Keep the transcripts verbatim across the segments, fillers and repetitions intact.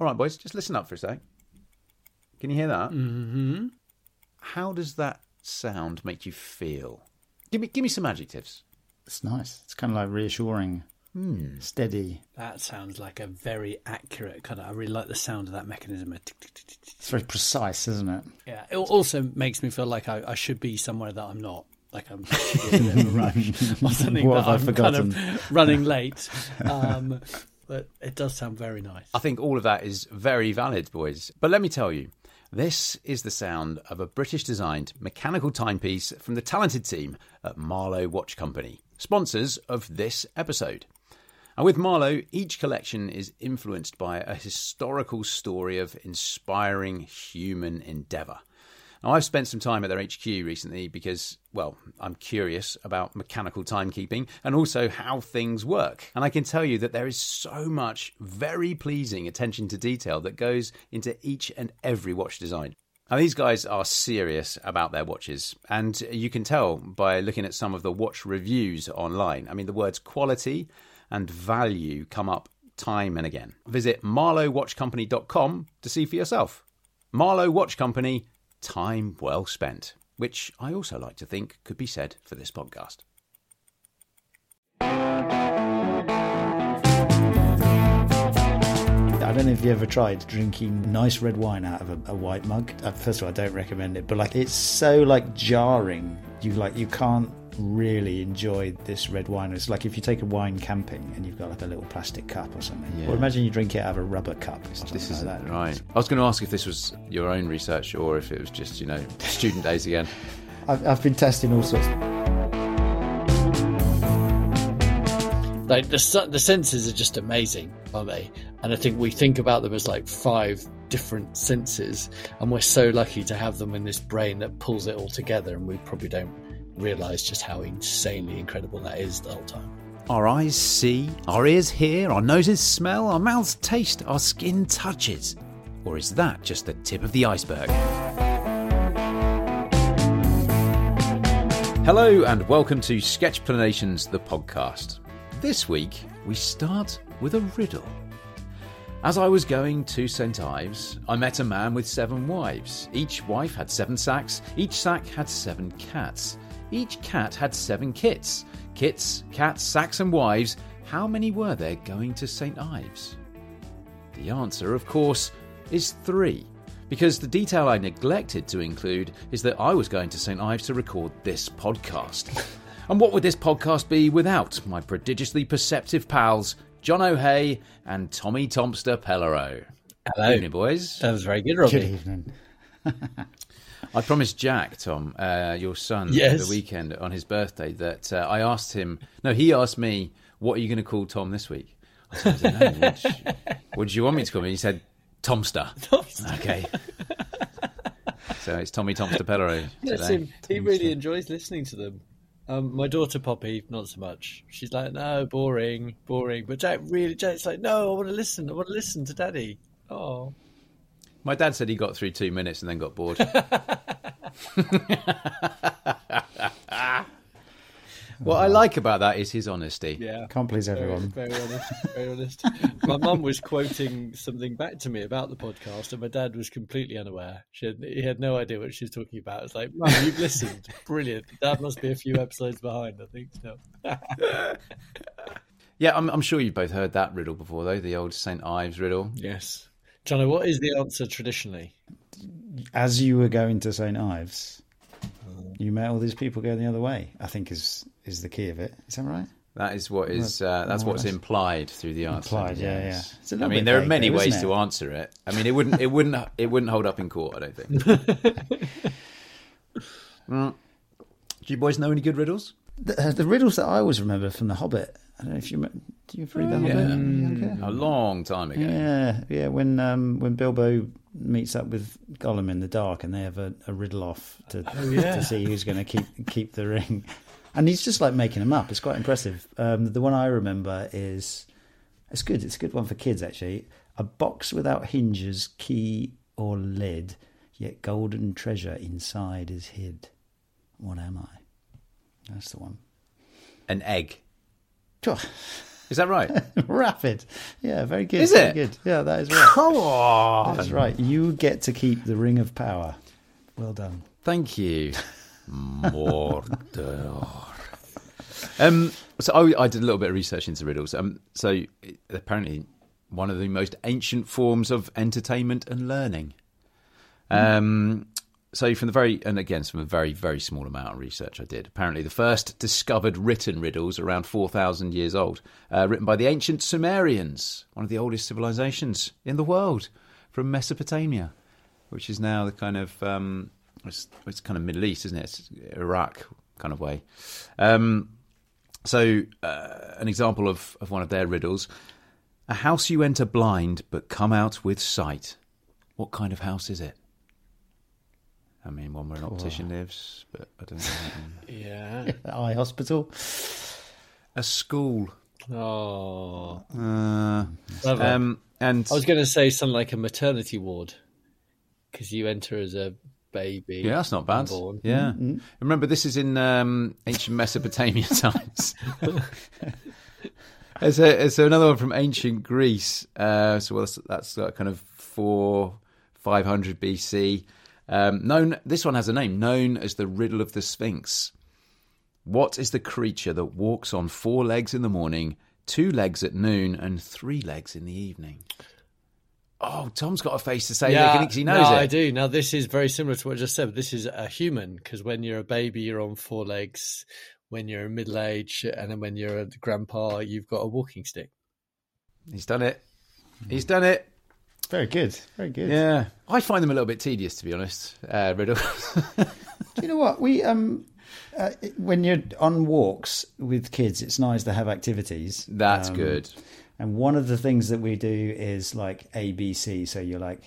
All right, boys, just listen up for a sec. Can you hear that? Mm-hmm. How does that sound make you feel? Give me, give me some adjectives. It's nice. It's kind of like reassuring, Hmm. steady. That sounds like a very accurate kind of. I really like the sound of that mechanism. It's very precise, isn't it? Yeah. It also makes me feel like I, I should be somewhere that I'm not. Like I'm in a bit of a rush or something. What that have I I'm forgotten? kind of running late. Um, but it does sound very nice. I think all of that is very valid, boys. But let me tell you, this is the sound of a British-designed mechanical timepiece from the talented team at Marlowe Watch Company, sponsors of this episode. And with Marlowe, each collection is influenced by a historical story of inspiring human endeavour. Now, I've spent some time at their H Q recently because, well, I'm curious about mechanical timekeeping and also how things work. And I can tell you that there is so much very pleasing attention to detail that goes into each and every watch design. Now, these guys are serious about their watches, and you can tell by looking at some of the watch reviews online. I mean, the words quality and value come up time and again. Visit marlowe watch company dot com to see for yourself. Marlowe Watch Company, time well spent, which I also like to think could be said for this podcast. I don't know if you ever tried drinking nice red wine out of a, a white mug. Uh, first of all, I don't recommend it, but like it's so like jarring. You like you can't really enjoy this red wine. It's like if you take a wine camping and you've got like a little plastic cup or something. Yeah. Or imagine you drink it out of a rubber cup. This like is that. right. I was going to ask if this was your own research or if it was just, you know, student days again. I've, I've been testing all sorts. Like the the senses are just amazing, aren't they? And I think we think about them as like five different senses, and we're so lucky to have them in this brain that pulls it all together, and we probably don't realise just how insanely incredible that is the whole time. Our eyes see, our ears hear, our noses smell, our mouths taste, our skin touches. Or is that just the tip of the iceberg? Hello and welcome to Sketchplanations, the podcast. This week, we start with a riddle. As I was going to Saint Ives, I met a man with seven wives. Each wife had seven sacks, each sack had seven cats. Each cat had seven kits. Kits, cats, sacks and wives. How many were there going to Saint Ives? The answer, of course, is three. Because the detail I neglected to include is that I was going to Saint Ives to record this podcast. And what would this podcast be without my prodigiously perceptive pals, John O'Hay and Tommy Tomster Pellereau? Hello. Evening, boys. That was very good, Robbie. Good evening. I promised Jack, Tom, uh, your son, Yes. the weekend on his birthday, that uh, I asked him... No, he asked me, what are you going to call Tom this week? I said, I don't know. What do you, what do you want me to call him? He said, Tomster. Tomster. Okay. So it's Tommy Tomster Pellereau Yes, today. him. He really enjoys listening to them. Um, my daughter Poppy, not so much. She's like, no, boring, boring. But Jack really, Jack's like, no, I want to listen. I want to listen to Daddy. Oh. My dad said he got through two minutes and then got bored. What I like about that is his honesty. Yeah. Can't please Very, everyone. very honest. Very honest. My mum was quoting something back to me about the podcast, and my dad was completely unaware. She had, he had no idea what she was talking about. It's like, Mum, you've listened. Brilliant. Dad must be a few episodes behind, I think. So. Yeah, I'm, I'm sure you've both heard that riddle before, though, the old Saint Ives riddle. Yes. Johnny, what is the answer traditionally? As you were going to Saint Ives, you met all these people going the other way, I think is is the key of it. Is that right? That is what is uh, that's More or what's less. implied through the answer. Implied, yeah, yes. yeah. It's a I little mean, bit there are vague many though, ways isn't to it? answer it. I mean, it wouldn't, it wouldn't, it wouldn't hold up in court. I don't think. Mm. Do you boys know any good riddles? The, uh, the riddles that I always remember from The Hobbit. I don't know if you remember, do you read The yeah. Hobbit? when you were younger? A long time ago. Yeah, yeah. When um, when Bilbo meets up with Gollum in the dark, and they have a, a riddle off to Oh, yeah. to see who's going to keep keep the ring, and he's just like making them up. It's quite impressive. Um, the one I remember is it's good. It's a good one for kids actually. A box without hinges, key or lid, yet golden treasure inside is hid. What am I? That's the one. An egg. Sure. Is that right? Rapid. Yeah, very good. Is very it? Good. Yeah, that is right. Come on. That's right. You get to keep the ring of power. Well done. Thank you. Mordor. Um, so I, I did a little bit of research into riddles. Um, so it, apparently one of the most ancient forms of entertainment and learning. Um, so from the very, and again, from a very, very small amount of research I did, apparently the first discovered written riddles are around four thousand years old, uh, written by the ancient Sumerians, one of the oldest civilizations in the world, from Mesopotamia, which is now the kind of, um, it's, it's kind of Middle East, isn't it? It's Iraq kind of way. Um, so uh, an example of, of one of their riddles: a house you enter blind but come out with sight. What kind of house is it? I mean, one where an optician oh. lives, but I don't know. Yeah. Eye hospital. A school. Oh. Uh, um, and I was going to say something like a maternity ward, because you enter as a baby. Yeah, that's not bad. Born. Yeah. Mm-hmm. Remember, this is in um, ancient Mesopotamia times. There's, a, there's another one from ancient Greece. Uh, so well, that's, that's uh, kind of four, five hundred B C. Um, known, this one has a name, known as the Riddle of the Sphinx. What is the creature that walks on four legs in the morning, two legs at noon, and three legs in the evening? Oh, Tom's got a face to say yeah, because he knows no, it. I do. Now, this is very similar to what I just said, but this is a human, because when you're a baby, you're on four legs. When you're in middle age, and then when you're a grandpa, you've got a walking stick. He's done it. He's done it. Very good. Very good. Yeah. I find them a little bit tedious, to be honest, uh, riddles. Do you know what? We um, uh, when you're on walks with kids, it's nice to have activities. That's um, good. And one of the things that we do is like A B C. So you're like,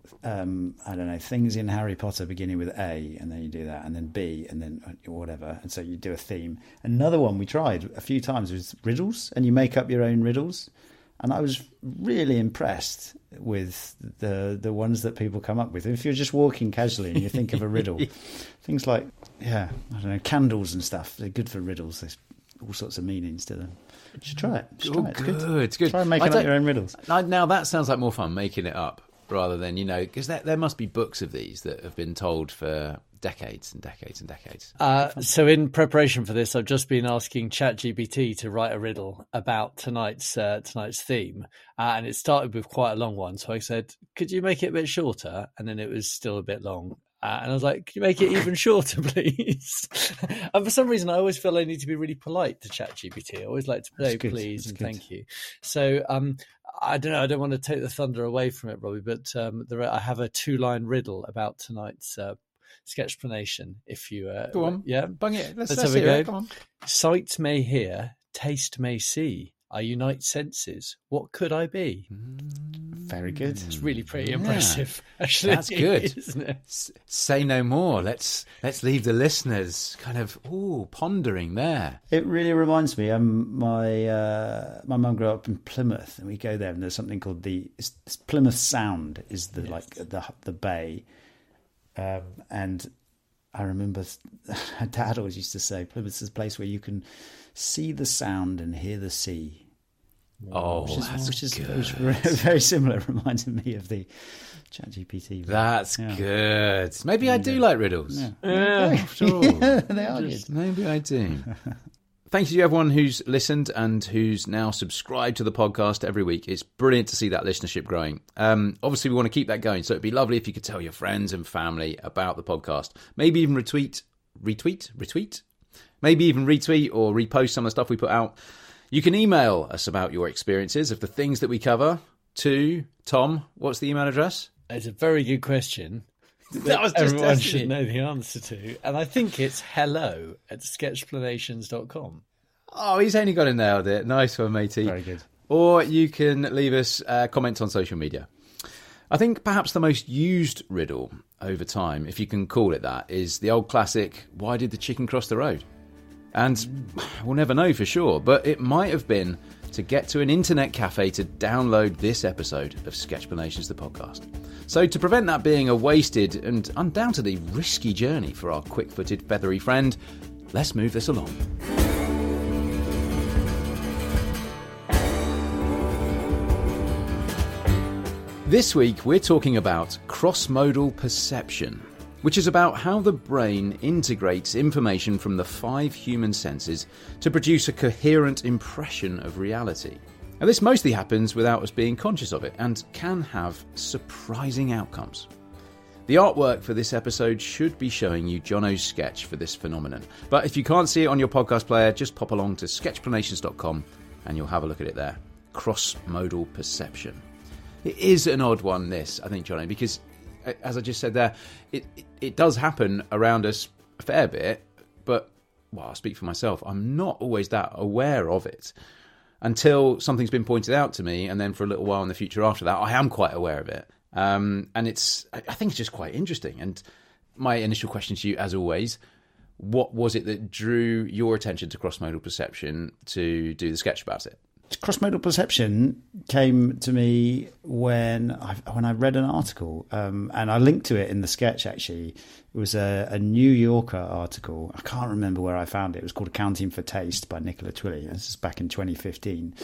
um, I don't know, things in Harry Potter beginning with A, and then you do that, and then B, and then whatever. And so you do a theme. Another one we tried a few times was riddles, and you make up your own riddles. And I was really impressed with the the ones that people come up with. If you're just walking casually and you think of a riddle, things like, yeah, I don't know, candles and stuff, they're good for riddles. There's all sorts of meanings to them. Just try it. Just try oh, it. It's good. good. It's good. Try and make up your own riddles. Now that sounds like more fun, making it up, rather than, you know, because there, there must be books of these that have been told for decades and decades and decades. Uh, so in preparation for this, I've just been asking ChatGPT to write a riddle about tonight's uh, tonight's theme, uh, and it started with quite a long one. So I said, "Could you make it a bit shorter?" And then it was still a bit long. Uh, and I was like, "Can you make it even shorter, please?" And for some reason, I always feel I need to be really polite to ChatGPT. I always like to say please and thank you. So um, I don't know. I don't want to take the thunder away from it, Robbie, but um, there are, I have a two-line riddle about tonight's uh, Sketchplanation. If you uh, go on, yeah, bung it. Let's, let's, let's have a go. It. Come on. Sight may hear, taste may see. I unite senses. What could I be? Very good. It's really pretty yeah. impressive, actually. That's good, isn't it? S- say no more. Let's let's leave the listeners kind of ooh pondering there. It really reminds me. Um, my uh, my mum grew up in Plymouth, and we go there, and there's something called the it's, it's Plymouth Sound. Is the yes. like the the bay. Um, and I remember Dad always used to say Plymouth is a place where you can see the sound and hear the sea. Oh, which is, that's which is good. Very, very similar. It reminds me of the ChatGPT. That's yeah. good. Maybe I do like riddles. Yeah, yeah sure. yeah, they are good. Maybe I do. Thank you to everyone who's listened and who's now subscribed to the podcast every week. It's brilliant to see that listenership growing. Um, obviously, we want to keep that going, so it'd be lovely if you could tell your friends and family about the podcast. Maybe even retweet, retweet, retweet. Maybe even retweet or repost some of the stuff we put out. You can email us about your experiences of the things that we cover to Tom. What's the email address? It's a very good question. That was just everyone should know the answer to, and I think it's hello at sketchplanations dot com. Oh, he's only got it nailed it. Nice one, matey. Very good. Or you can leave us uh, comments on social media. I think perhaps the most used riddle over time, if you can call it that, is the old classic, why did the chicken cross the road? And we'll never know for sure, but it might have been to get to an internet cafe to download this episode of Sketchplanations, the podcast. So to prevent that being a wasted and undoubtedly risky journey for our quick-footed, feathery friend, let's move this along. This week we're talking about cross-modal perception, which is about how the brain integrates information from the five human senses to produce a coherent impression of reality. Now, this mostly happens without us being conscious of it and can have surprising outcomes. The artwork for this episode should be showing you Jono's sketch for this phenomenon, but if you can't see it on your podcast player, just pop along to sketchplanations dot com and you'll have a look at it there. Cross-modal perception. It is an odd one, this, I think, Jono, because, as I just said there, it, it, it does happen around us a fair bit, but, well, I'll speak for myself, I'm not always that aware of it until something's been pointed out to me, and then for a little while in the future after that, I am quite aware of it. Um, and it's, I think it's just quite interesting. And my initial question to you, as always, what was it that drew your attention to cross-modal perception to do the sketch about it? Cross-modal perception came to me when I when I read an article, um, and I linked to it in the sketch. Actually, it was a, a New Yorker article. I can't remember where I found it. It was called "Accounting for Taste" by Nicola Twilley. This is back in twenty fifteen,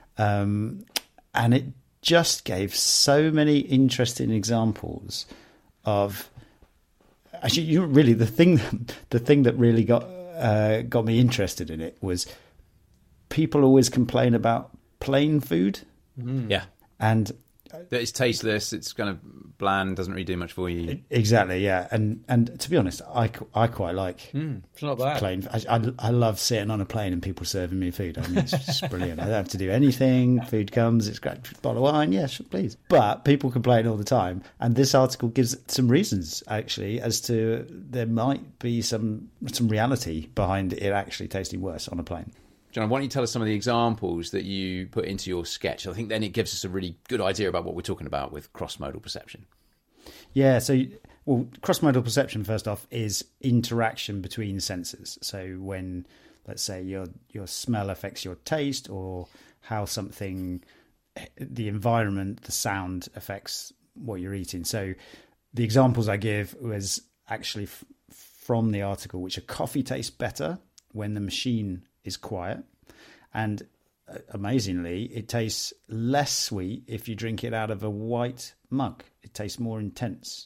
um, and it just gave so many interesting examples of. Actually, you really the thing the thing that really got uh, got me interested in it was. People always complain about plain food. Mm. Yeah. And that it's tasteless, it's kind of bland, doesn't really do much for you. Exactly, yeah. And and to be honest, I, I quite like mm, it's not bad. plain. I, I, I love sitting on a plane and people serving me food. I mean, it's just brilliant. I don't have to do anything. Food comes, it's great. Bottle of wine, yes, please. But people complain all the time. And this article gives some reasons, actually, as to there might be some some reality behind it actually tasting worse on a plane. John, why don't you tell us some of the examples that you put into your sketch? I think then it gives us a really good idea about what we're talking about with cross-modal perception. Yeah, so well, cross-modal perception, first off, is interaction between senses. So when, let's say, your your smell affects your taste, or how something, the environment, the sound affects what you're eating. So the examples I give was actually f- from the article, which a coffee tastes better when the machine is quiet, and uh, amazingly it tastes less sweet if you drink it out of a white mug. It tastes more intense.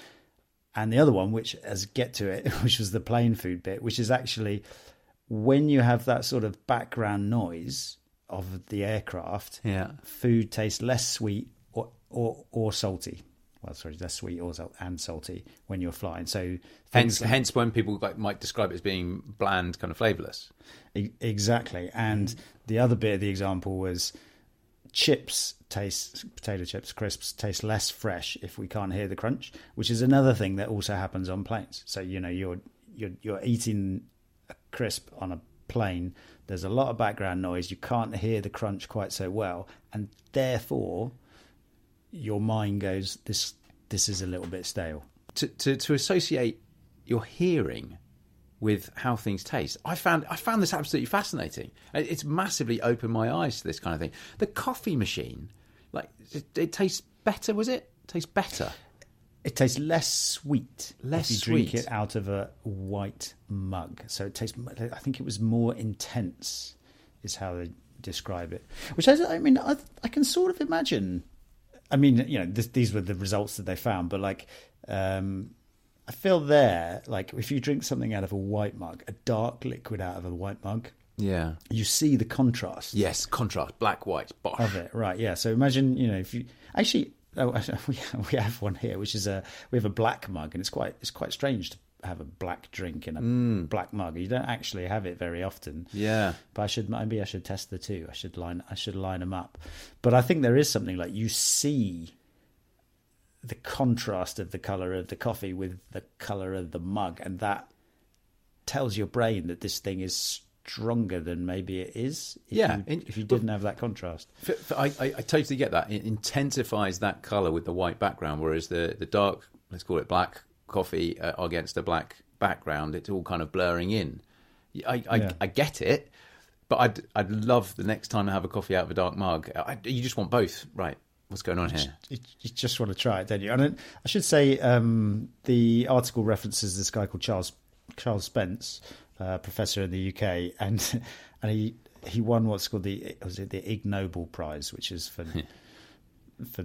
And the other one, which as get to it, which was the plain food bit, which is actually when you have that sort of background noise of the aircraft, yeah, food tastes less sweet or or, or salty. Well, sorry, less sweet or salt and salty when you're flying. So hence, like, hence when people might describe it as being bland, kind of flavourless. E- exactly. And mm. the other bit of the example was chips taste, potato chips, crisps taste less fresh if we can't hear the crunch, which is another thing that also happens on planes. So, you know, you're you're you're eating a crisp on a plane. There's a lot of background noise. You can't hear the crunch quite so well, and therefore your mind goes, this this is a little bit stale. To, to to associate your hearing with how things taste, I found I found this absolutely fascinating. It's massively opened my eyes to this kind of thing. The coffee machine, like it, it tastes better. Was it? it tastes better. It tastes less sweet. Less if you sweet. drink it out of a white mug. So it tastes. I think it was more intense, is how they describe it. Which I, I mean, I, I can sort of imagine. I mean, you know, this, these were the results that they found, but like, um, I feel there, like if you drink something out of a white mug, a dark liquid out of a white mug, yeah, you see the contrast. Yes, contrast, black, white, bosh. Of it, right? Yeah. So imagine, you know, if you actually, oh, we we have one here, which is a we have a black mug, and it's quite it's quite strange to have a black drink in a mm. black mug. You don't actually have it very often. Yeah. But I should maybe I should test the two. I should line I should line them up. But I think there is something like you see the contrast of the color of the coffee with the color of the mug, and that tells your brain that this thing is stronger than maybe it is. If yeah. You, in, if you didn't have that contrast. For, for, I, I, I totally get that. It intensifies that color with the white background, whereas the the dark, let's call it black coffee uh, against a black background, it's all kind of blurring in. I I, yeah. I get it, but I'd I'd love the next time I have a coffee out of a dark mug. I, you just want both, right? What's going on here? You, you just want to try it, don't you? And I should say um, the article references this guy called Charles Charles Spence, uh, professor in the U K, and and he he won what's called the was it the Ig Nobel Prize, which is for for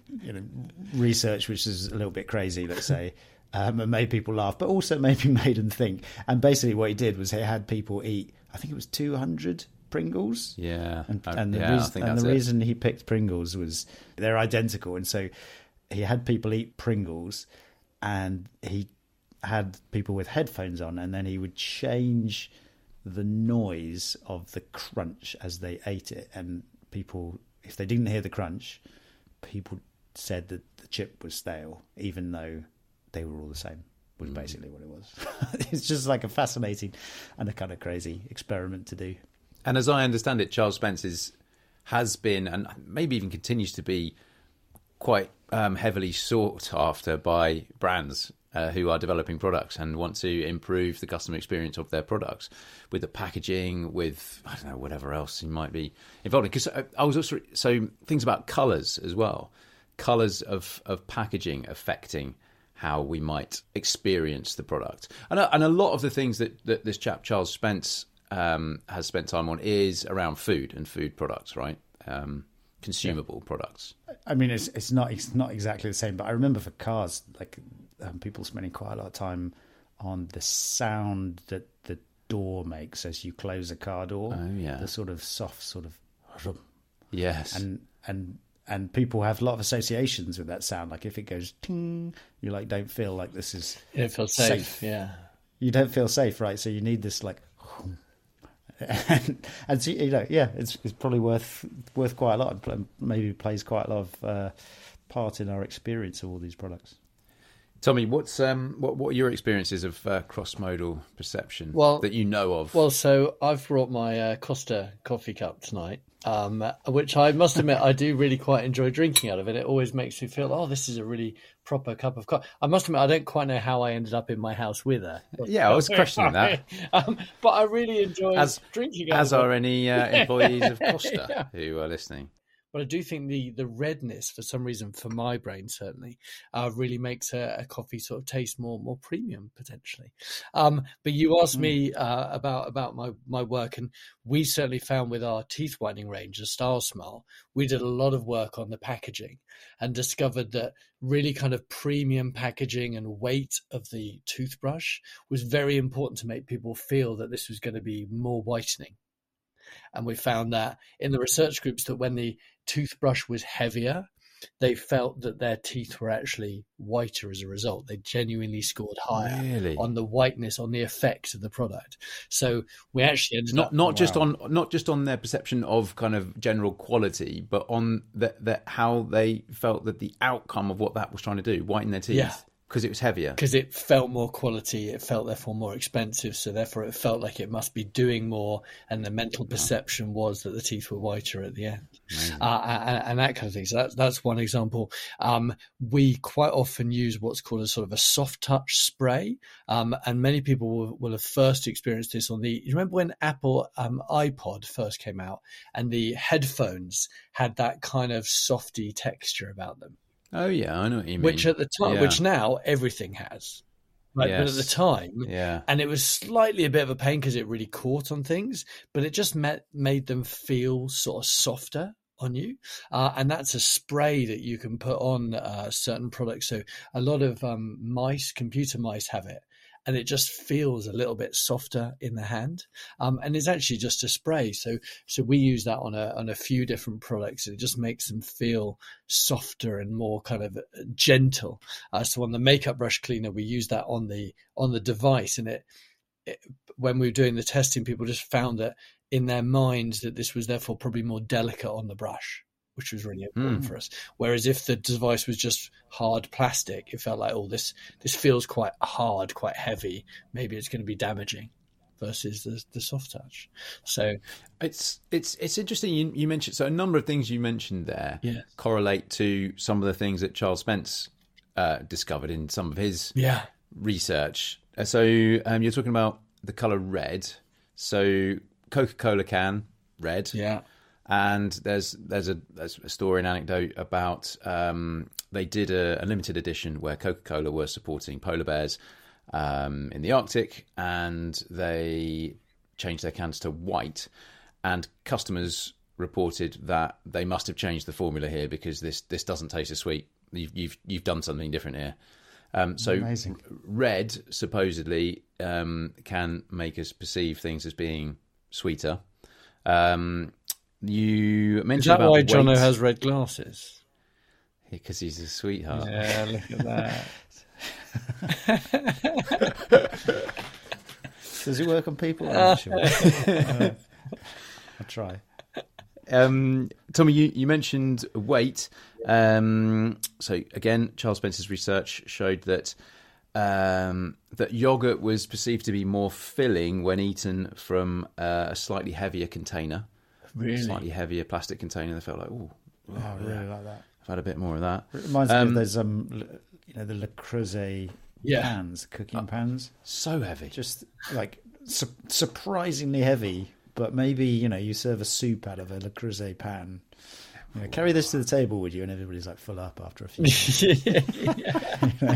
you know, research which is a little bit crazy, let's say, um, and made people laugh, but also maybe made them think. And basically what he did was he had people eat, I think it was two hundred Pringles. Yeah. And, I, and the, yeah, I reason, think and that's the it. reason he picked Pringles was they're identical. And so he had people eat Pringles, and he had people with headphones on, and then he would change the noise of the crunch as they ate it. And people, if they didn't hear the crunch, people said that the chip was stale, even though they were all the same, was basically what it was. It's just like a fascinating and a kind of crazy experiment to do. And as I understand it, Charles Spence's has been, and maybe even continues to be, quite um, heavily sought after by brands uh, who are developing products and want to improve the customer experience of their products with the packaging, with, I don't know, whatever else you might be involved in. Because I, I was also, so things about colours as well, colours of, of packaging affecting how we might experience the product. And a, and a lot of the things that, that this chap, Charles Spence, um, has spent time on is around food and food products, right? Um, consumable yeah. products. I mean, it's it's not it's not exactly the same, but I remember for cars, like um, people spending quite a lot of time on the sound that the door makes as you close a car door. Oh yeah, the sort of soft sort of yes, and and and people have a lot of associations with that sound. Like if it goes ting, you like don't feel like this is it feels safe. safe. Yeah, you don't feel safe, right? So you need this like. And, and so, you know, yeah, it's it's probably worth worth quite a lot, and maybe plays quite a lot of uh, part in our experience of all these products. Tommy, what's um what what are your experiences of uh, cross-modal perception well, that you know of? Well, so I've brought my uh, Costa coffee cup tonight, um, which I must admit I do really quite enjoy drinking out of it. It always makes me feel, oh, this is a really proper cup of coffee. I must admit I don't quite know how I ended up in my house with her. Yeah, I was questioning that. um, but I really enjoy as, drinking out As of are it. any uh, employees of Costa Yeah. who are listening. But I do think the the redness, for some reason, for my brain certainly, uh, really makes a, a coffee sort of taste more more premium potentially. Um, but you asked mm. me uh, about about my, my work, and we certainly found with our teeth whitening range, the Style Smile, we did a lot of work on the packaging and discovered that really kind of premium packaging and weight of the toothbrush was very important to make people feel that this was going to be more whitening. And we found that in the research groups that when the toothbrush was heavier, they felt that their teeth were actually whiter as a result. They genuinely scored higher really? on the whiteness, on the effect of the product. So we actually ended not up... not wow. just on not just on their perception of kind of general quality, but on the, the, how they felt that the outcome of what that was trying to do, whiten their teeth. Yeah. Because it was heavier. Because it felt more quality, it felt therefore more expensive, so therefore it felt like it must be doing more, and the mental perception was that the teeth were whiter at the end, uh, and, and that kind of thing. So that's that's one example. Um, we quite often use what's called a sort of a soft touch spray, um, and many people will, will have first experienced this on the. You remember when Apple um, iPod first came out, and the headphones had that kind of softy texture about them. Oh yeah, I know what you mean. Which at the time, yeah. which now everything has, right? Yes. But at the time, yeah, and it was slightly a bit of a pain because it really caught on things, but it just met, made them feel sort of softer on you, uh, and that's a spray that you can put on uh, certain products. So a lot of um, mice, computer mice, have it. And it just feels a little bit softer in the hand, um, and it's actually just a spray. So, so we use that on a on a few different products, and it just makes them feel softer and more kind of gentle. Uh, so on the makeup brush cleaner, we use that on the on the device, and it, it when we were doing the testing, people just found that in their minds that this was therefore probably more delicate on the brush, which was really important mm. for us. Whereas if the device was just hard plastic, it felt like, oh, this this feels quite hard, quite heavy. Maybe it's going to be damaging. Versus the the soft touch. So it's it's it's interesting. You, you mentioned so a number of things you mentioned there yes. correlate to some of the things that Charles Spence uh, discovered in some of his yeah. research. Uh, so um, you're talking about the color red. So Coca-Cola can red. Yeah. And there's there's a there's a story, an anecdote about um, they did a, a limited edition where Coca-Cola were supporting polar bears um, in the Arctic, and they changed their cans to white, and customers reported that they must have changed the formula here because this this doesn't taste as sweet. You've you've, you've done something different here. Um, so Amazing. red supposedly um, can make us perceive things as being sweeter. Um, you mentioned Is that about why weight. Jono has red glasses? Because he's a sweetheart. Yeah, look at that. Does it work on people? I'm not sure. uh, I'll try. Um, Tommy, you, you mentioned weight. Um, so again, Charles Spencer's research showed that um, that yogurt was perceived to be more filling when eaten from uh, a slightly heavier container. Really? Slightly heavier plastic container. They felt like, oh, Oh, I really like that. I've had a bit more of that. It reminds me Um, of those, um, l- you know, the Le Creuset Yeah. pans, cooking pans. So heavy. Just like su- surprisingly heavy, but maybe, you know, you serve a soup out of a Le Creuset pan. You know, carry this to the table, would you? And everybody's like full up after a few minutes. You know?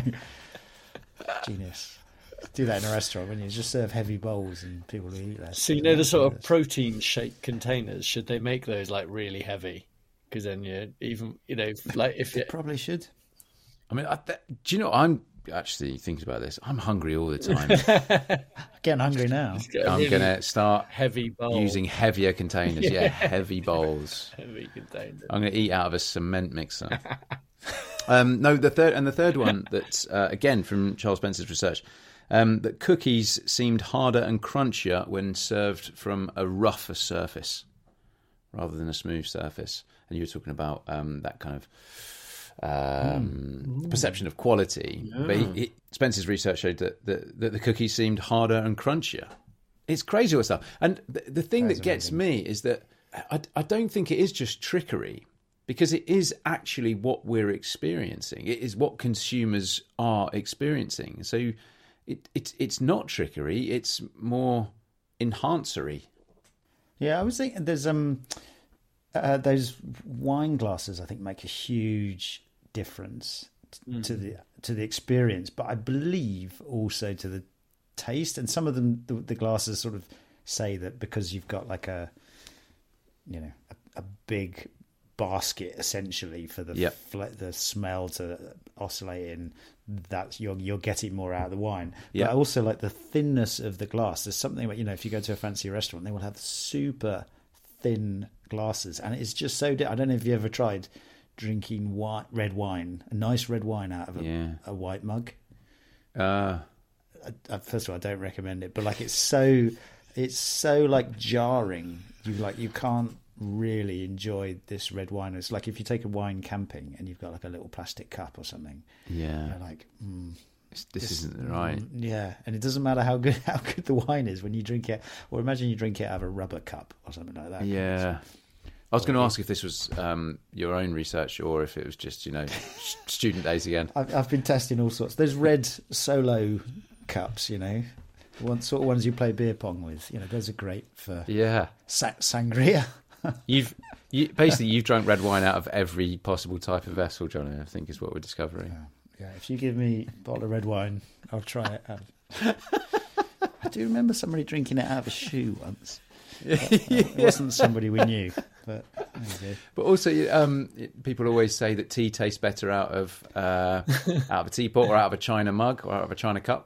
Genius. Do that in a restaurant when you just serve heavy bowls and people will eat less. So you know the sort of protein shake containers, should they make those like really heavy? Because then you even, you know, like if you Probably should. I mean, I, th- do you know, I'm actually thinking about this. I'm hungry all the time. Getting hungry now. get a I'm really going to start heavy bowl, using heavier containers. Yeah, heavy bowls. heavy container. I'm going to eat out of a cement mixer. um, no, the third and the third one that uh, again from Charles Spencer's research, um, that cookies seemed harder and crunchier when served from a rougher surface rather than a smooth surface. And you were talking about um, that kind of um, mm. perception of quality. Yeah. But he, he, Spencer's research showed that, that, that the cookies seemed harder and crunchier. It's crazy what stuff. And the, the thing that, that gets amazing. me is that I, I don't think it is just trickery, because it is actually what we're experiencing. It is what consumers are experiencing. So it, it it's not trickery. It's more enhancery. Yeah, I was thinking there's um uh, those wine glasses. I think make a huge difference mm. to the to the experience, but I believe also to the taste. And some of them, the, the glasses sort of say that because you've got like a you know a, a big basket essentially for the yep. fl- the smell to oscillate in, that you're you're getting more out of the wine. Yep. But also like the thinness of the glass. There's something about, you know, if you go to a fancy restaurant, they will have super thin glasses, and it's just so di- I don't know if you ever tried drinking white red wine, a nice red wine out of a, yeah. a white mug. Uh I, I, first of all, I don't recommend it, but like it's so it's so like jarring. You like you can't really enjoy this red wine. It's like if you take a wine camping and you've got like a little plastic cup or something. Yeah, you're like, mm, this, this isn't right. Mm, yeah, and it doesn't matter how good how good the wine is when you drink it. Or imagine you drink it out of a rubber cup or something like that. Yeah. I was going to ask if this was um, your own research or if it was just, you know, student days again. I've, I've been testing all sorts. There's red solo cups, you know, the one, sort of ones you play beer pong with. You know, those are great for yeah sa- sangria. You've you, basically you've drunk red wine out of every possible type of vessel, Johnny. I think is what we're discovering. Yeah, yeah. If you give me a bottle of red wine, I'll try it. Out of... I do remember somebody drinking it out of a shoe once. But, uh, it wasn't somebody we knew, but there you go. But also, um, it, people always say that tea tastes better out of uh, out of a teapot or out of a china mug or out of a china cup.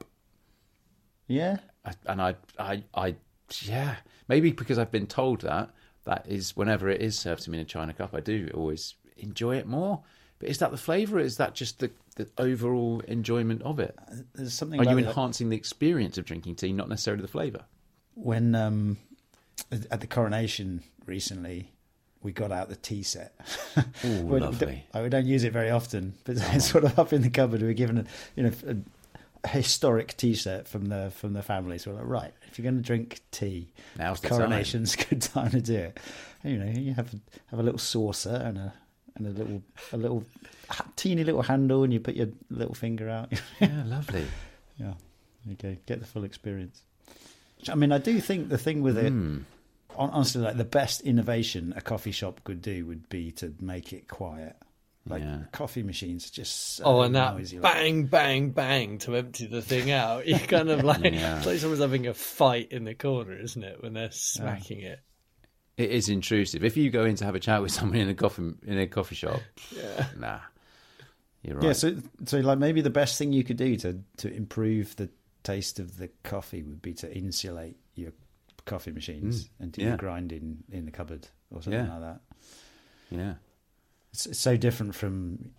Yeah, I, and I, I, I, yeah, maybe because I've been told that. That is, whenever it is served to me in a china cup, I do always enjoy it more. But is that the flavour, or is that just the, the overall enjoyment of it? There's something. Are about you it, enhancing the experience of drinking tea, not necessarily the flavour? When um, at the coronation recently, we got out the tea set. Ooh, we, lovely. We don't use it very often, but oh. It's sort of up in the cupboard. We were given a, you know, a, a historic tea set from the from the family. So we're like, right, if you're going to drink tea, now's the coronation's time. Good time to do it. And, you know, you have have a little saucer and a and a little a little teeny little handle, and you put your little finger out. Yeah, lovely. Yeah, okay, get the full experience. I mean, I do think the thing with it, mm. honestly, like the best innovation a coffee shop could do would be to make it quiet. Like yeah. coffee machines, just so oh, and that noisy, bang, like... bang, bang to empty the thing out. You kind of like, yeah. it's like someone's having a fight in the corner, isn't it? When they're smacking yeah. it. It is intrusive. If you go in to have a chat with someone in a coffee in a coffee shop, yeah. nah, you're right. Yeah, so so like maybe the best thing you could do to to improve the taste of the coffee would be to insulate your coffee machines mm, and do yeah. your grinding in the cupboard or something yeah. like that. Yeah, it's, it's so different from.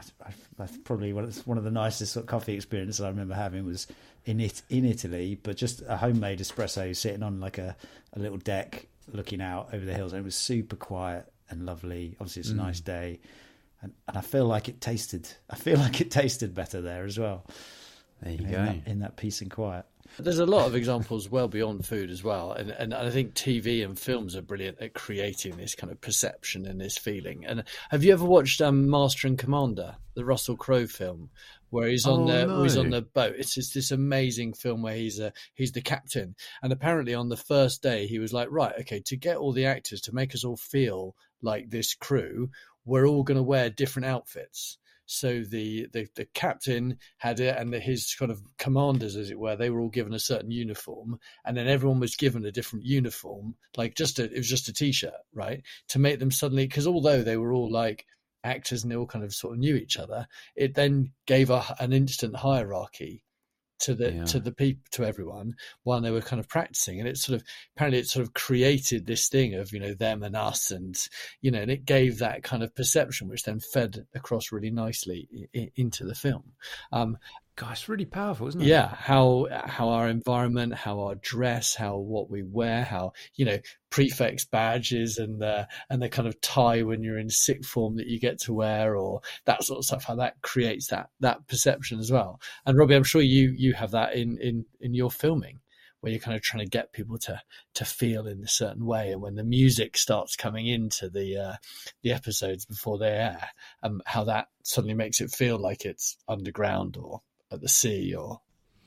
That's probably one of, one of the nicest sort of coffee experiences I remember having was in it in Italy, but just a homemade espresso sitting on like a, a little deck looking out over the hills, and it was super quiet and lovely. Obviously, it's a mm. nice day, and, and I feel like it tasted. I feel like it tasted better there as well. There you in go. That, in that peace and quiet. There's a lot of examples well beyond food as well, and and I think T V and films are brilliant at creating this kind of perception and this feeling. And have you ever watched um, Master and Commander, the Russell Crowe film, where he's on oh, the no. where he's on the boat? It's just this amazing film where he's a he's the captain, and apparently on the first day he was like, right, okay, to get all the actors to make us all feel like this crew, we're all going to wear different outfits. So the, the, the captain had it, and the, his kind of commanders, as it were, they were all given a certain uniform, and then everyone was given a different uniform, like just a, it was just a t-shirt, right? To make them suddenly, because although they were all like actors and they all kind of sort of knew each other, it then gave a, an instant hierarchy to the yeah. to the people to everyone while they were kind of practicing, and it sort of apparently it sort of created this thing of, you know, them and us, and you know, and it gave that kind of perception which then fed across really nicely I- into the film. Um, Gosh, it's really powerful, isn't it? Yeah, how how our environment, how our dress, how what we wear, how, you know, prefects badges and the and the kind of tie when you're in sick form that you get to wear, or that sort of stuff, how that creates that that perception as well. And Robbie, I'm sure you you have that in in in your filming, where you're kind of trying to get people to to feel in a certain way, and when the music starts coming into the uh, the episodes before they air, um, how that suddenly makes it feel like it's underground or at the sea. Or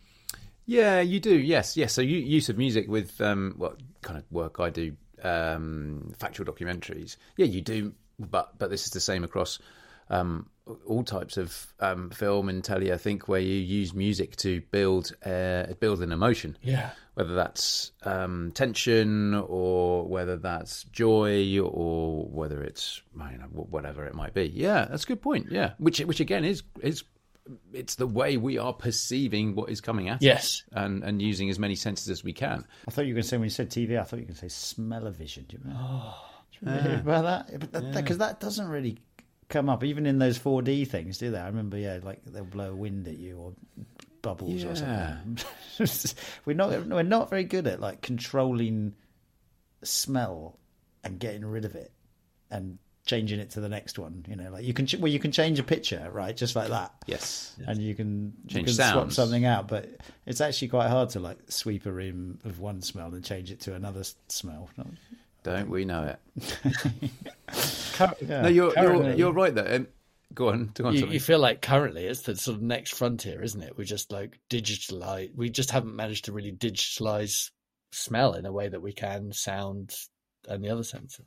yeah, you do. Yes, yes. So you, use of music with um, what kind of work I do, um, factual documentaries. Yeah, you do. But but this is the same across um, all types of um, film and telly. I think where you use music to build uh, build an emotion. Yeah. Whether that's um, tension, or whether that's joy, or whether it's, I don't know, whatever it might be. Yeah, that's a good point. Yeah, which which again is is. It's the way we are perceiving what is coming at yes. us, and, and using as many senses as we can. I thought you were going to say, when you said T V, I thought you were going to say smell-o-vision. Do you remember, oh, do you remember uh, about that? Because that, yeah. that doesn't really come up, even in those four D things, do they? I remember, yeah, like they'll blow wind at you or bubbles yeah. or something. we're not we're not very good at like controlling smell and getting rid of it and changing it to the next one, you know, like you can ch- well you can change a picture, right, just like that. Yes, and you can change you can sounds. swap something out, but it's actually quite hard to like sweep a room of one smell and change it to another smell. Don't we know it? yeah. No, you're, you're you're right there. Um, go on, go on. You, you feel like currently it's the sort of next frontier, isn't it? We just like digitalize. We just haven't managed to really digitalize smell in a way that we can sound and the other senses.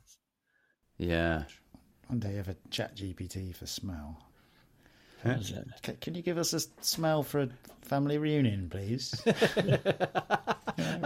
Yeah. One day you have a chat G P T for smell. Huh? Can, can you give us a smell for a family reunion, please? yeah,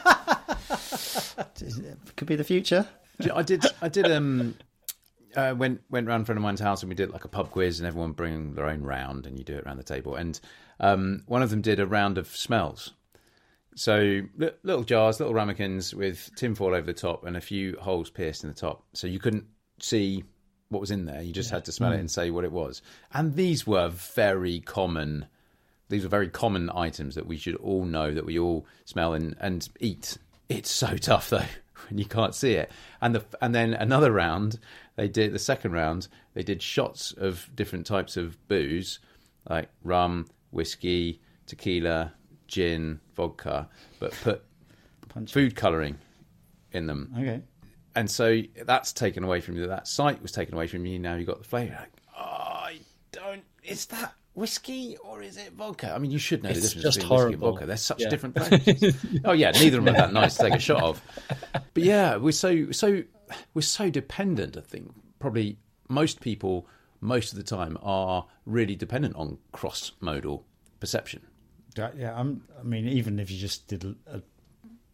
what? Could be the future. I did. I did. Um, uh, went went round a friend of mine's house, and we did like a pub quiz, and everyone bring their own round, and you do it around the table. And um, one of them did a round of smells. So little jars, little ramekins with tinfoil over the top, and a few holes pierced in the top, so you couldn't see what was in there. You just yeah. had to smell mm. it and say what it was. And these were very common. These were very common items that we should all know, that we all smell and, and eat. It's so tough though when you can't see it. And the and then another round, they did the second round. They did shots of different types of booze, like rum, whiskey, tequila, gin, vodka, but put Punch. food colouring in them. Okay. And so that's taken away from you. That sight was taken away from you. Now you've got the flavour. Like, oh, I don't. Is that whiskey or is it vodka? I mean, you should know it's the difference just between horrible. whiskey and vodka. They're such yeah. different flavors. Oh yeah, neither of them are that nice to take a shot of. But yeah, we're so so we're so dependent. I think probably most people most of the time are really dependent on cross-modal perception. Yeah, I'm, I mean, even if you just did a,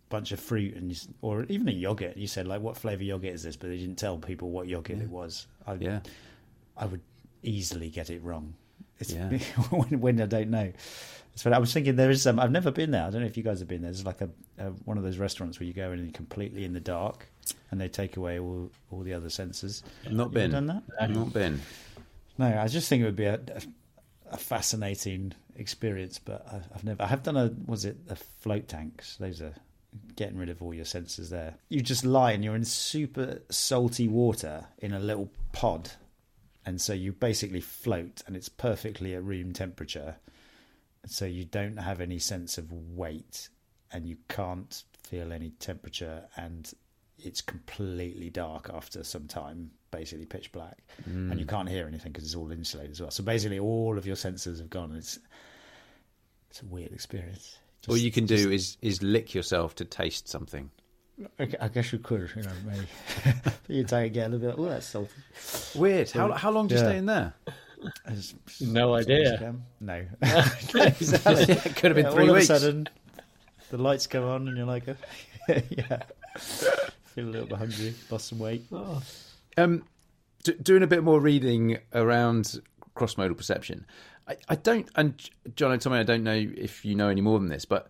bunch of fruit and you, or even a yogurt. You said like, what flavour yogurt is this? But they didn't tell people what yogurt yeah. it was. I, yeah, I would easily get it wrong. It's, yeah. when, when I don't know. So I was thinking there is some. I've never been there. I don't know if you guys have been there. There's like a, a one of those restaurants where you go in and you're completely in the dark, and they take away all all the other senses. I've not you been. Done that? I've not been. No, I just think it would be a, a, a fascinating experience, but I, I've never. I have done a. Was it the float tanks? Those are getting rid of all your senses there. You just lie and you're in super salty water in a little pod, and so you basically float, and it's perfectly at room temperature. So you don't have any sense of weight, and you can't feel any temperature, and it's completely dark after some time, basically pitch black, mm. and you can't hear anything because it's all insulated as well. So basically, all of your senses have gone. And it's it's a weird experience. Just, all you can just, do is is lick yourself to taste something. I, I guess you could, you know, maybe you take it, get a little bit. Oh, that's salty. Weird. How how long do you yeah. stay in there? As, no as idea. No. Exactly. Yeah, it could have been yeah, three all weeks. All of a sudden, the lights come on, and you're like, yeah, feel a little bit hungry, lost some weight. Oh. Um, d- doing a bit more reading around cross-modal perception. I, I don't, and John and Tommy, I don't know if you know any more than this, but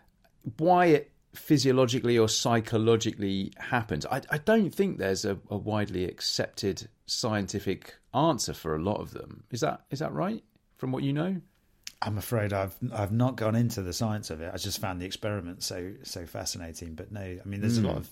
why it physiologically or psychologically happens. I, I don't think there's a, a widely accepted scientific answer for a lot of them. Is that is that right? From what you know? I'm afraid I've I've not gone into the science of it. I just found the experiment so so fascinating. But no, I mean, there's mm. a lot of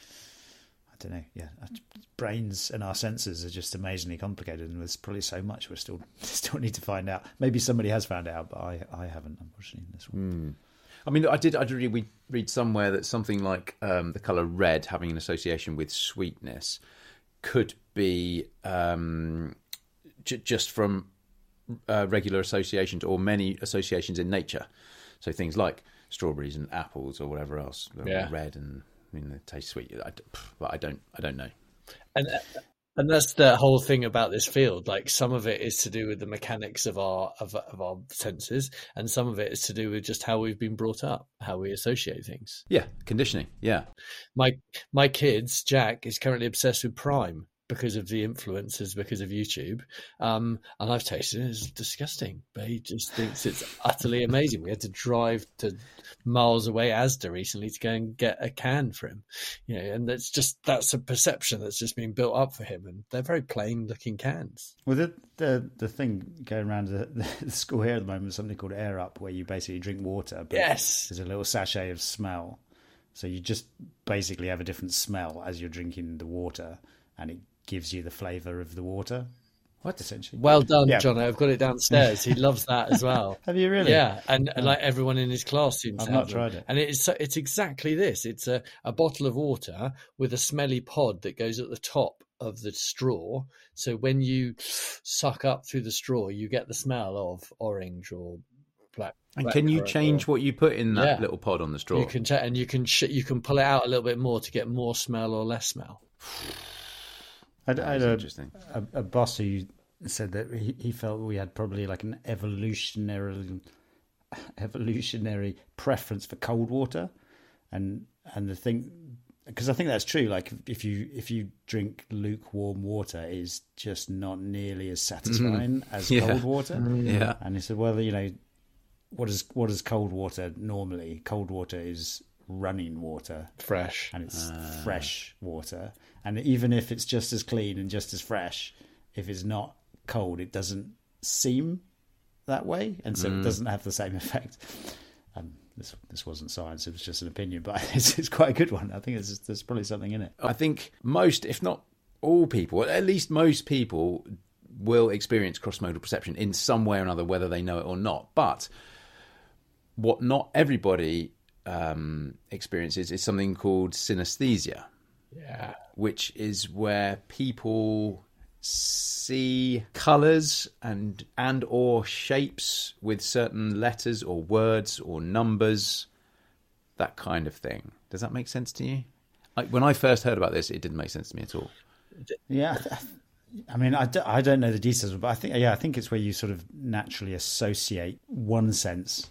I don't know. Yeah, brains and our senses are just amazingly complicated, and there's probably so much we still still need to find out. Maybe somebody has found out, but I I haven't, unfortunately, in this one. Mm. I mean, I did. I did read, we read somewhere that something like um, the colour red having an association with sweetness could be um, j- just from uh, regular associations or many associations in nature. So things like strawberries and apples or whatever else, yeah. red and I mean they taste sweet. I, but I don't. I don't know. And and that's the whole thing about this field. Like some of it is to do with the mechanics of our of, of our senses, and some of it is to do with just how we've been brought up, how we associate things. Yeah, conditioning. Yeah. My my kids, Jack is currently obsessed with Prime because of the influences, because of YouTube. Um, and I've tasted it. It's disgusting, but he just thinks it's utterly amazing. We had to drive to miles away Asda recently to go and get a can for him. You know, and that's just, that's a perception that's just been built up for him. And they're very plain looking cans. Well, the the, the thing going around the, the school here at the moment is something called Air Up, where you basically drink water. But yes. There's a little sachet of smell. So you just basically have a different smell as you're drinking the water, and it gives you the flavour of the water. What, essentially? Well done, yeah. John. I've got it downstairs. He loves that as well. Have you really? Yeah, and, and like everyone in his class seems I've to not have them. tried it. And it's it's exactly this. It's a, a bottle of water with a smelly pod that goes at the top of the straw. So when you suck up through the straw, you get the smell of orange or black. And black can you change or, what you put in that yeah. little pod on the straw? You can ch- and you can sh- you can pull it out a little bit more to get more smell or less smell. I, I had a, interesting. A, a boss who said that he, he felt we had probably like an evolutionary evolutionary preference for cold water, and and the thing, because I think that's true. Like if you if you drink lukewarm water, it is just not nearly as satisfying mm-hmm. as yeah. cold water. Yeah, and he said, well, you know, what is what is cold water normally? Cold water is running water, fresh, and it's uh. fresh water. And even if it's just as clean and just as fresh, if it's not cold, it doesn't seem that way, and so mm. it doesn't have the same effect. Um, this this wasn't science; it was just an opinion, but it's, it's quite a good one. I think there's there's probably something in it. I think most, if not all people, at least most people, will experience cross-modal perception in some way or another, whether they know it or not. But what not everybody um, experiences is something called synesthesia. Yeah. Which is where people see colours and and or shapes with certain letters or words or numbers, that kind of thing. Does that make sense to you? Like when I first heard about this, it didn't make sense to me at all. Yeah, I mean, I don't, I don't know the details, but I think yeah, I think it's where you sort of naturally associate one sense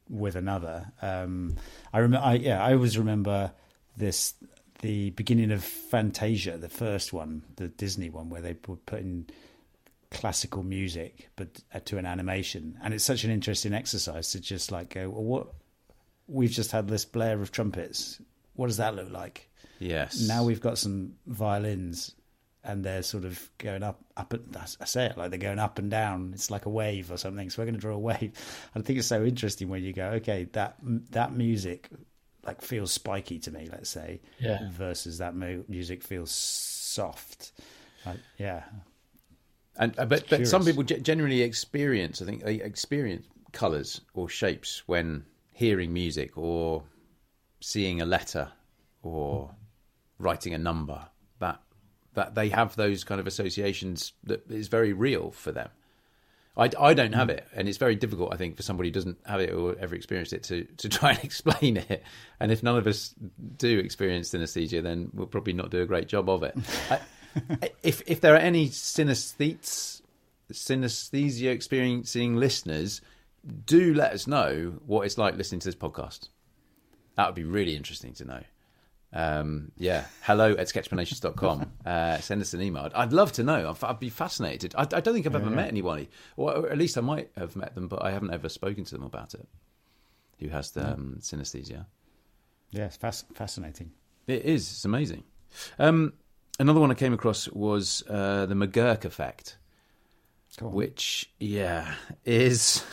with another. Um, I remember, I, yeah, I always remember this, the beginning of Fantasia, the first one, the Disney one, where they were putting classical music, but uh, to an animation. And it's such an interesting exercise to just like go, well, what, we've just had this blare of trumpets. What does that look like? Yes. Now we've got some violins, and they're sort of going up, up. And, I say it like they're going up and down. It's like a wave or something. So we're going to draw a wave. I think it's so interesting when you go, okay, that that music like feels spiky to me. Let's say, yeah, versus that mu- music feels soft. Like, yeah, and uh, but but some people g- generally experience. I think they experience colours or shapes when hearing music or seeing a letter or writing a number. That that they have those kind of associations that is very real for them. I, I don't have it, and it's very difficult, I think, for somebody who doesn't have it or ever experienced it to, to try and explain it. And if none of us do experience synesthesia, then we'll probably not do a great job of it. I, if if there are any synesthetes, synesthesia experiencing listeners, do let us know what it's like listening to this podcast. That would be really interesting to know. Um, yeah, hello at sketchmanations dot com. Uh, send us an email. I'd love to know. I'd, I'd be fascinated. I, I don't think I've ever yeah, met anybody, or at least I might have met them, but I haven't ever spoken to them about it, who has the um, synesthesia. Yeah, it's fasc- fascinating. It is. It's amazing. Um, another one I came across was uh, the McGurk effect, which, yeah, is...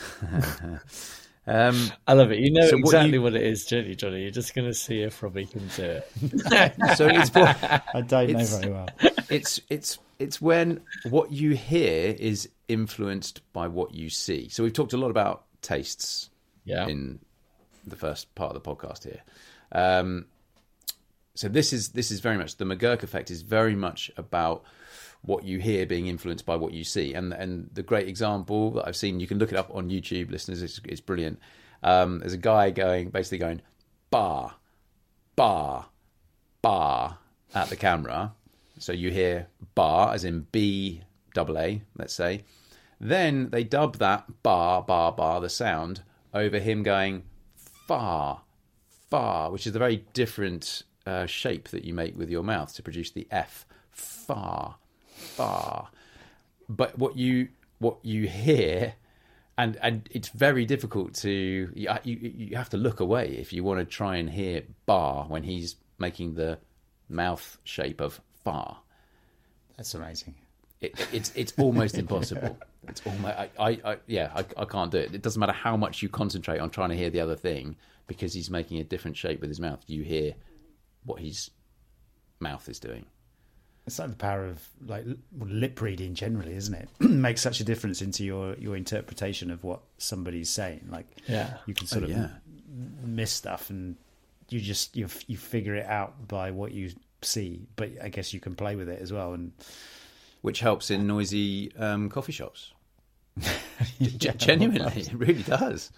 Um, I love it. You know so exactly what, you... what it is, Johnny. Johnny, you're just going to see if Robbie can do it. So it's what, I don't it's, know very well. It's it's it's when what you hear is influenced by what you see. So we've talked a lot about tastes, yeah, in the first part of the podcast here. Um, so this is this is very much the McGurk effect. Is very much about what you hear being influenced by what you see. And and the great example that I've seen, you can look it up on YouTube, listeners, it's, it's brilliant. Um, there's a guy going, basically going, bar, bar, bar at the camera. So you hear bar, as in B double A, let's say. Then they dub that bar, bar, bar, the sound, over him going far, far, which is a very different uh, shape that you make with your mouth to produce the F, far. Far, but what you what you hear, and and it's very difficult to you, you you have to look away if you want to try and hear bar when he's making the mouth shape of far. That's amazing. It, it's it's almost impossible. It's almost I, I, I yeah I, I can't do it. It doesn't matter how much you concentrate on trying to hear the other thing, because he's making a different shape with his mouth. You hear what his mouth is doing. It's like the power of like lip reading generally, isn't it? Makes such a difference into your, your interpretation of what somebody's saying. Like, yeah, you can sort oh, of yeah. miss stuff, and you just you you figure it out by what you see. But I guess you can play with it as well, and which helps in noisy um, coffee shops. yeah, Genuinely, it really does.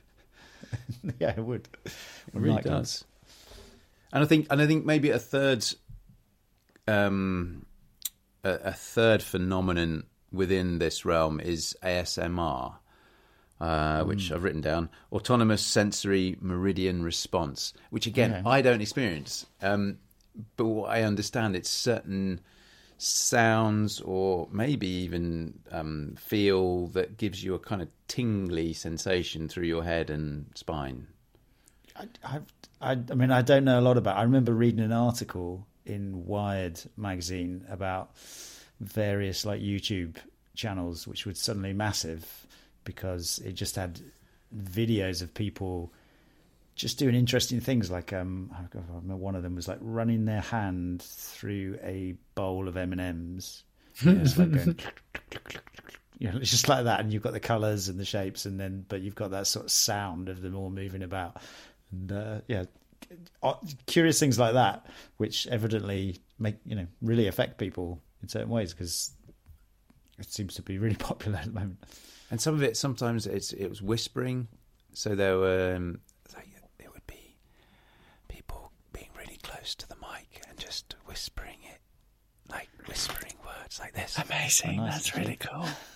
Yeah, it would. It really does. And I think, and I think maybe a third. Um, a, a third phenomenon within this realm is A S M R, uh, mm. which I've written down, autonomous sensory meridian response, which again, okay. I don't experience. Um, but what I understand, it's certain sounds or maybe even um, feel that gives you a kind of tingly sensation through your head and spine. I, I've, I, I mean, I don't know a lot about it. I remember reading an article in Wired magazine about various like YouTube channels which were suddenly massive because it just had videos of people just doing interesting things, like um I remember one of them was like running their hand through a bowl of M and M's. It's like going, you know, it's just like that, and you've got the colours and the shapes, and then but you've got that sort of sound of them all moving about, and uh, yeah. Curious things like that, which evidently make you know really affect people in certain ways, because it seems to be really popular at the moment. And some of it, sometimes it's it was whispering, so there were um, like it would be people being really close to the mic and just whispering it, like whispering words like this. Amazing, that's really cool.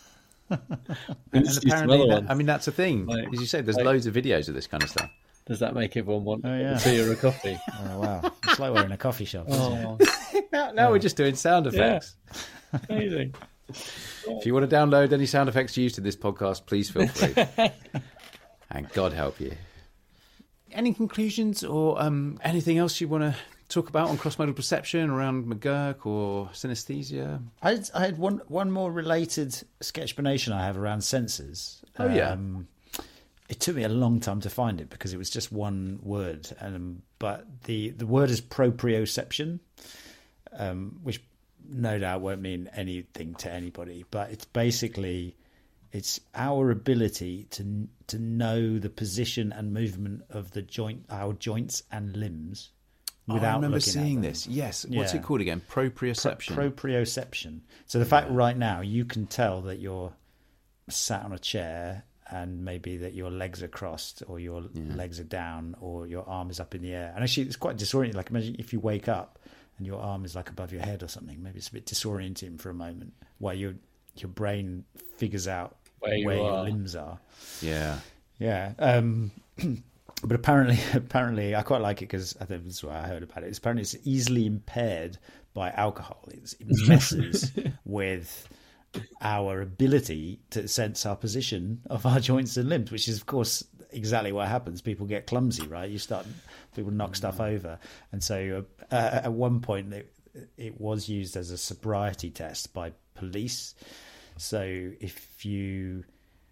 and Just apparently, some other that, ones. I mean, that's a thing. Like- As you said, there's like- loads of videos of this kind of stuff. Does that make everyone want Oh, yeah. a tea or a coffee? Oh, wow. It's like we're in a coffee shop, isn't it? Oh, Now, now we're just doing sound effects. amazing. If you want to download any sound effects used in this podcast, please feel free. And God help you. Any conclusions or um, anything else you want to talk about on cross-modal perception around McGurk or synesthesia? I had, I had one one more related sketchplanation I have around sensors. Oh, yeah. Um, it took me a long time to find it because it was just one word, um, but the, the word is proprioception, um, which no doubt won't mean anything to anybody, but it's basically it's our ability to to know the position and movement of the joint our joints and limbs without oh, I remember looking seeing at them. this. Yes. What's Yeah. it called again? Proprioception. Pro- proprioception. So the fact right now you can tell that you're sat on a chair and maybe that your legs are crossed or your Yeah. legs are down or your arm is up in the air. And actually it's quite disorienting. Like imagine if you wake up and your arm is like above your head or something. Maybe it's a bit disorienting for a moment while your your brain figures out Where you where your are. limbs are. Yeah. Yeah. Um, but apparently, apparently, I quite like it because I think this is what I heard about it. It's apparently it's easily impaired by alcohol. It's, it messes with our ability to sense our position of our joints and limbs, which is, of course, exactly what happens. People get clumsy, right? You start, people knock stuff over. And so uh, at one point, it, it was used as a sobriety test by police. So if you,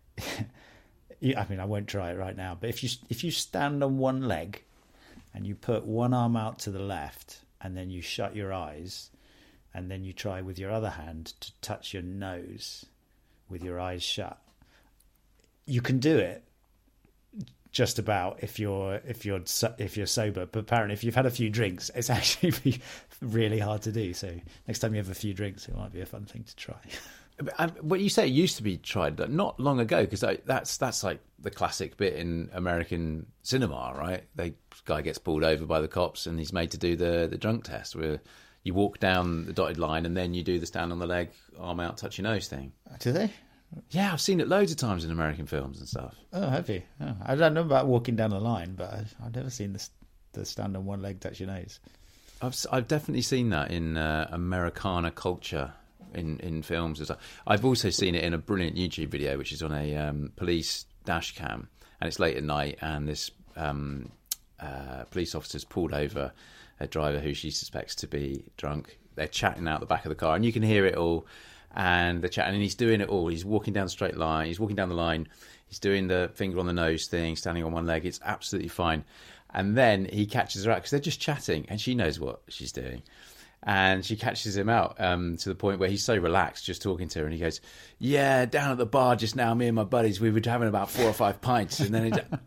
I mean, I won't try it right now, but if you if you stand on one leg and you put one arm out to the left and then you shut your eyes and then you try with your other hand to touch your nose with your eyes shut, you can do it just about if you're if you're so- if you're sober. But apparently, if you've had a few drinks, it's actually really hard to do. So next time you have a few drinks, it might be a fun thing to try. Um, what you say it used to be tried but not long ago because that's that's like the classic bit in American cinema, right? The guy gets pulled over by the cops and he's made to do the the drunk test where you walk down the dotted line and then you do the stand on the leg, arm out, touch your nose thing. Do they? Yeah, I've seen it loads of times in American films and stuff. Oh, have you? Oh, I don't know about walking down the line, but I, I've never seen the the stand on one leg, touch your nose. I've s- I've definitely seen that in uh, Americana culture in, in films and stuff. I've also seen it in a brilliant YouTube video, which is on a um, police dash cam, and it's late at night, and this um, uh, police officer's pulled over a driver who she suspects to be drunk. They're chatting out the back of the car, and you can hear it all. And they're chatting, and he's doing it all. He's walking down the straight line. He's walking down the line. He's doing the finger on the nose thing, standing on one leg. It's absolutely fine. And then he catches her out because they're just chatting, and she knows what she's doing. And she catches him out um, to the point where he's so relaxed just talking to her. And he goes, yeah, down at the bar just now, me and my buddies, we were having about four or five pints. And then he just,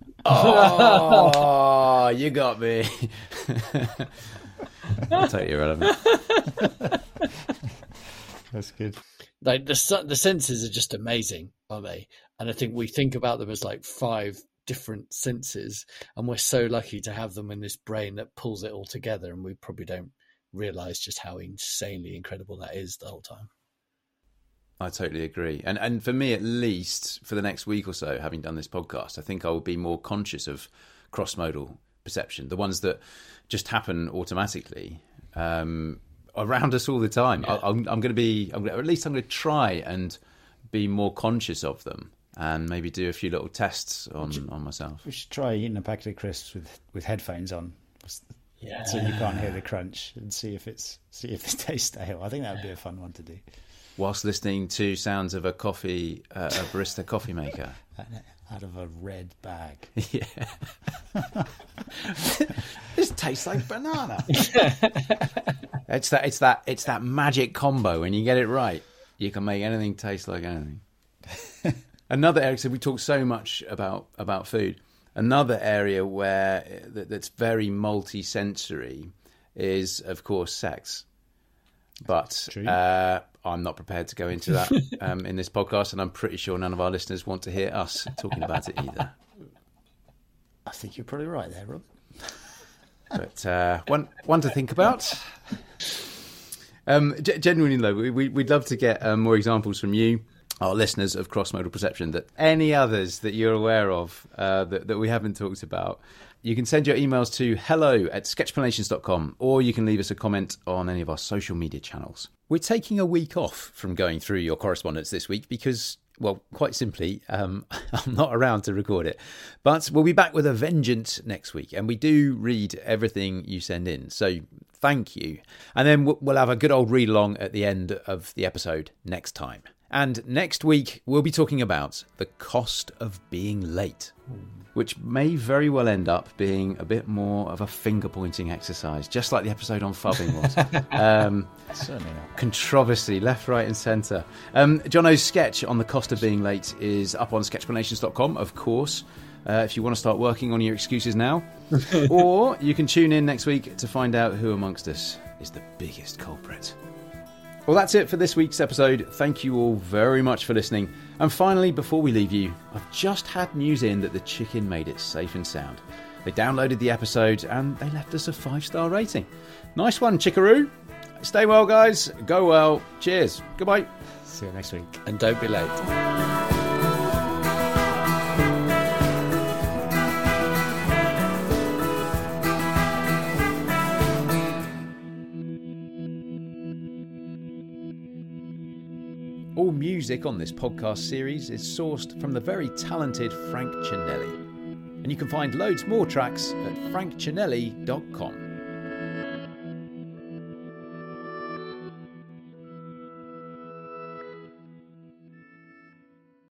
oh, you got me. Totally irrelevant. That's good. Like the se- the senses are just amazing, aren't they? And I think we think about them as like five different senses, and we're so lucky to have them in this brain that pulls it all together, and we probably don't realize just how insanely incredible that is the whole time. I totally agree. And and for me, at least, for the next week or so, having done this podcast, I think I will be more conscious of cross-modal perception, the ones that just happen automatically um, around us all the time. Yeah. I, I'm, I'm going to be, I'm gonna, or at least I'm going to try and be more conscious of them and maybe do a few little tests on, on myself. We should try eating a packet of crisps with, with headphones on, Yeah. so you can't hear the crunch, and see if it's see if it tastes stale. I think that would be a fun one to do. Whilst listening to sounds of a coffee, uh, a barista coffee maker. Out of a red bag. Yeah. This tastes like banana. It's that it's that it's that magic combo. When you get it right, you can make anything taste like anything. Another area, so we talk so much about about food. Another area where that, that's very multi-sensory is, of course, sex. But uh, I'm not prepared to go into that um, in this podcast, and I'm pretty sure none of our listeners want to hear us talking about it either. I think you're probably right there, Rob. But uh, one one to think about. Um, g- genuinely, though, we, we, we'd love to get um, more examples from you our listeners of Cross-Modal Perception, that any others that you're aware of uh, that, that we haven't talked about, you can send your emails to hello at sketchplanations dot com, or you can leave us a comment on any of our social media channels. We're taking a week off from going through your correspondence this week because, well, quite simply, um, I'm not around to record it. But we'll be back with a vengeance next week, and we do read everything you send in. So thank you. And then we'll have a good old read-along at the end of the episode next time. And next week, we'll be talking about the cost of being late, which may very well end up being a bit more of a finger-pointing exercise, just like the episode on phubbing was. um, Certainly not. Controversy, left, right and centre. Um, Jono's sketch on the cost of being late is up on sketchplanations dot com, of course, uh, if you want to start working on your excuses now. Or you can tune in next week to find out who amongst us is the biggest culprit. Well, that's it for this week's episode. Thank you all very much for listening. And finally, before we leave you, I've just had news in that the chicken made it safe and sound. They downloaded the episode and they left us a five-star rating. Nice one, Chickaroo. Stay well, guys. Go well. Cheers. Goodbye. See you next week. And don't be late. All music on this podcast series is sourced from the very talented Frank Cinelli. And you can find loads more tracks at frank cinelli dot com.